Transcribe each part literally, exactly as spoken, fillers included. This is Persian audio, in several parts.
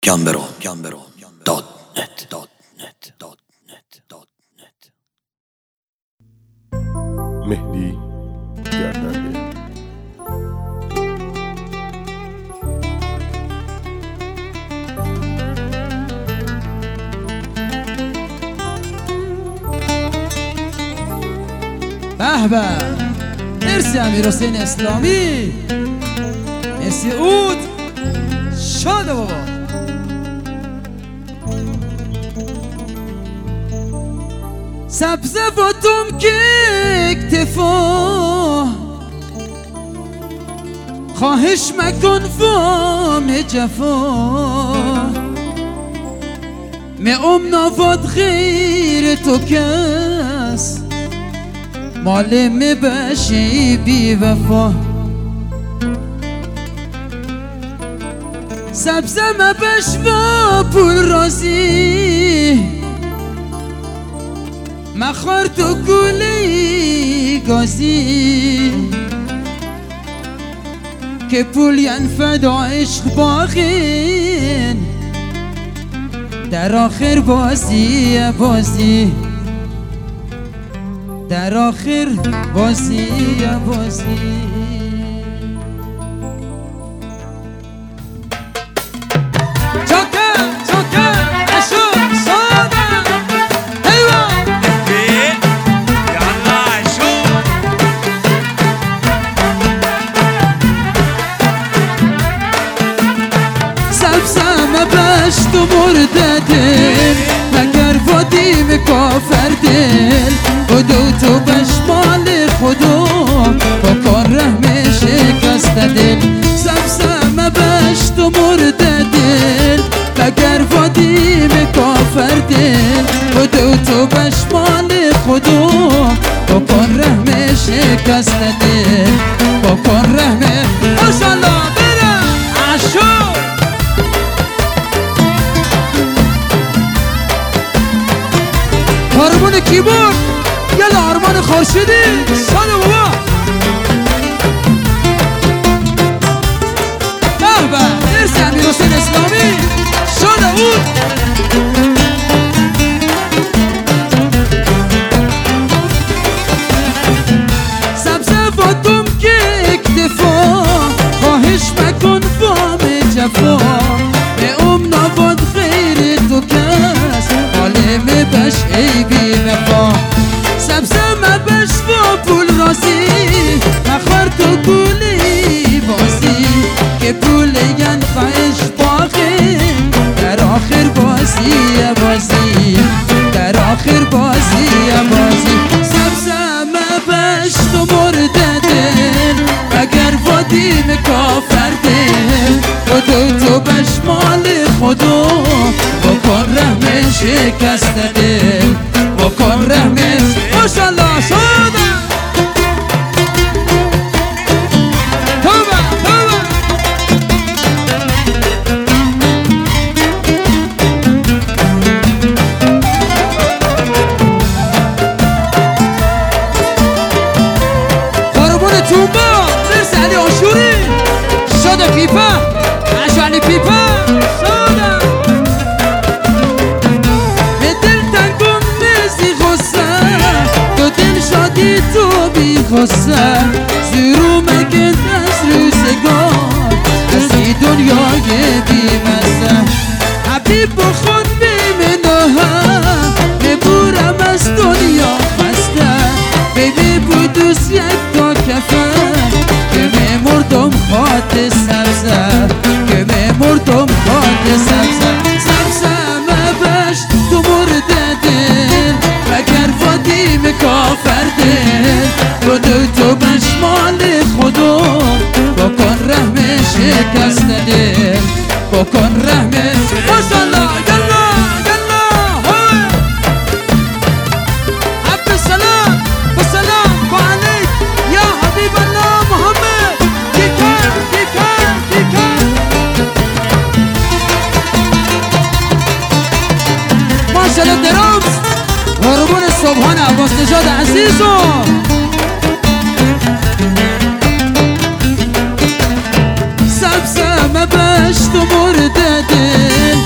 گمبرو گمبرو دات نت دات نت دات نت دات نت. مهدی گردنده. به به، مرسی امیر حسین اسلامی، مرسی عود، شاده بابا. سبزه و دم که اکتفا، خواهش مکن وام جفا، معم نواد غیر تو کس، معلم بشی بی وفا. سبزه مبش و پول رازی، مخار تو گولی گازی، که پول ینفد عشق باقین، در آخر بازی بازی، در آخر بازی بازی. بشت و مرده دل مگر وادیم کافر دل، و دو تو بشمال خدا با کار رحم شکست دل. سبزم بشت و مرده دل مگر وادیم کافر دل، و دو تو بشمال خدا با کار رحم شکست دل، با کار رحم. ماشالله برم عشو آرمان کیبورد، یلا آرمان خورشیدی، ساده بابا. به به، مرسی امیر حسین اسلامی، ساده بود. سبزه و دم که اکتفا، خواهش مکن وام جفا، به ام نواد غیر تو کس، عالم بش ای بی وفا. سبزه مبش و پول رازی، مخار تو گولی بازی، که پول ینفعش باقی، در آخر بازی بازی، در آخر بازی بازی. سبزه مبش تو مرده دل مگر وادیم کافر دل، و دو تو بشمال خدا با کن رحم شکست دل، با کن رحم. ماشالله شده توبه توبه. قربون توبه، مرسی علی آشوری، شده پیپه عشو علی پیپه. تو بی خواسته زیرو مگه از روزگار، از این دنیای بی مزه، حبیب با خود بیمنه، ببورم از دنیا خسته، بیبی بودوس یک تا کفه، که میمردم خاط سبزه، که میمردم خاط سبزه. سبزه مبش تو مرده دل مگر وادیم کافر دل، و دو تو بشمال خدا با کن رحم شکست دل، با کن رحم. ماشالله یلا یلا های عبدالسلام بسلام و علیک یا حبیب الله محمد. دیکن دیکن دیکن ماشالله درامز. قربون صبحان عباس نژاد عزیزو. سبزه مبشت و مرده دل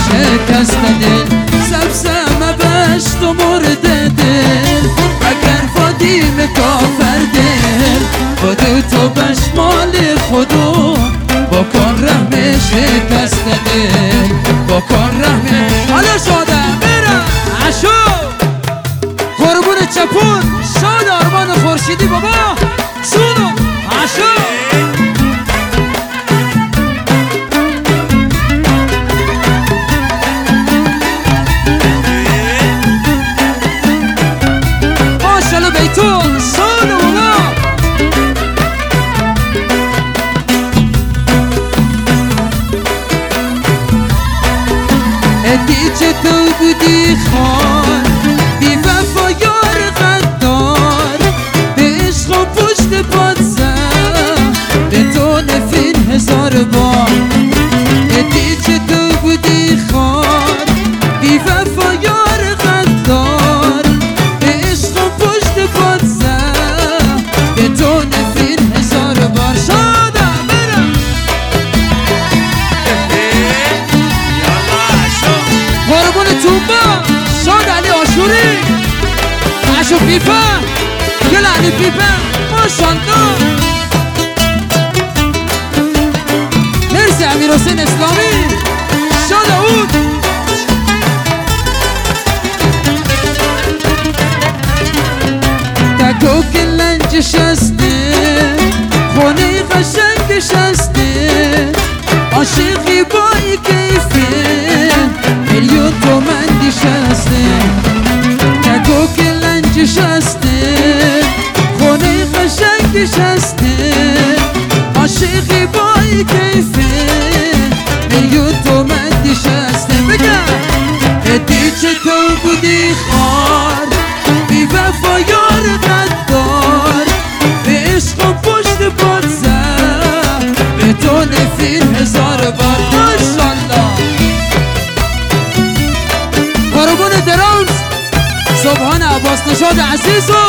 شکست دل سبسم بشت و مرد دل اگر فادیم کافر دل خودو تو بشمال خودو بکن رحم شکست دل بکن رحم. حالا شاده برم عشو قربون چپون شاد آرمان خورشیدی بابا سونو عشو ماشالله بیتون سونو بابا ادی چه تو بودی خان بی وفا یار غدار به عشق و پشت پات زد به تو نفرین هزار بار ادی چه تو بودی خان بی وفا یار غدار به عشق و پشت پات زد به تو نفرین هزار بار. شادم برم قربون توبا شاد علی آشوری عشو پیپا گل علی پیپا ماشالله. مرسی امیر حسین اسلامی شاد اود تکو که لنجش هسته خونه قشنگش هسته عاشقی بای کیفه میلیون تومندیش هسته تکو که لنجش هسته خونه قشنگش هسته عاشقی بای کیفه میلیون تومندیش هسته. بگم ادی چه تو بودی خار بی وفا یار غدار به عشق و پشت پات زد به تو نفرین هزار بار. ماشالله قربون درامز صبحان عباس نژاد عزیزو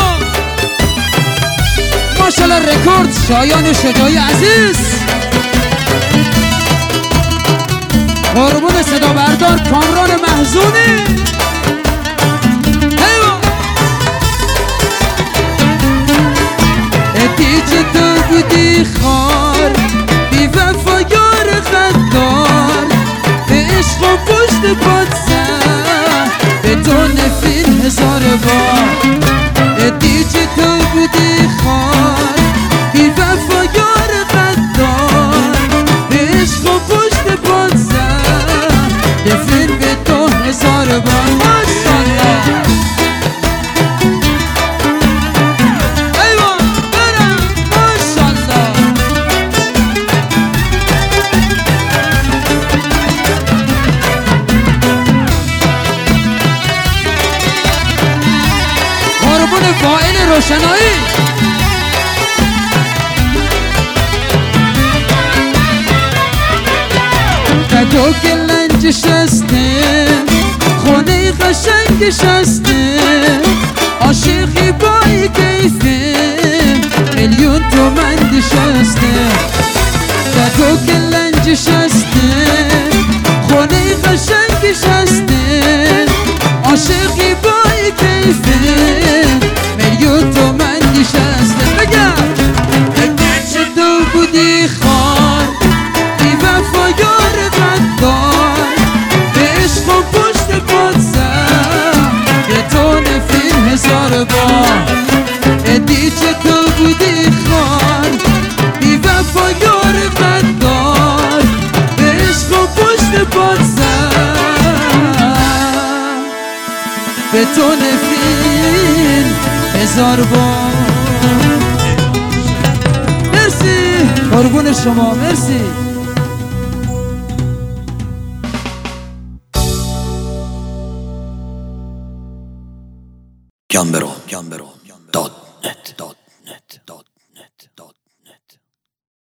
ماشالله رکورد شایان شجاعی عزیز قربون صدا بردار کامران محزونی ادی چه تو بودی خار بی وفا یار غدار به عشق و پشت پات زد به تو نفرین هزار بار ادی چه تو بودی خار بی وفا یار غدار به عشق و پشت پات زد نفرین به تو هزار بار. ماشالله فاعل روشنایی تکو که لنجش هسته خونه قشنگش هسته عاشقی بای کیفه میلیون تومندش هسته تکو که لنجش هسته خونه قشنگش هسته عاشقی بای کیفه میلیون تومندیش هسته. بگم ادی چه تو بودی خار بی وفا یار غدار به عشق و پشت پات زد به تو نفرین هزار بار ادی چه تو بودی خار بی وفا یار غدار به عشق و پشت پات زد به تو نفرین هزار بار. مرسی قربون شما مرسی. جنبرو جنبرو داد نت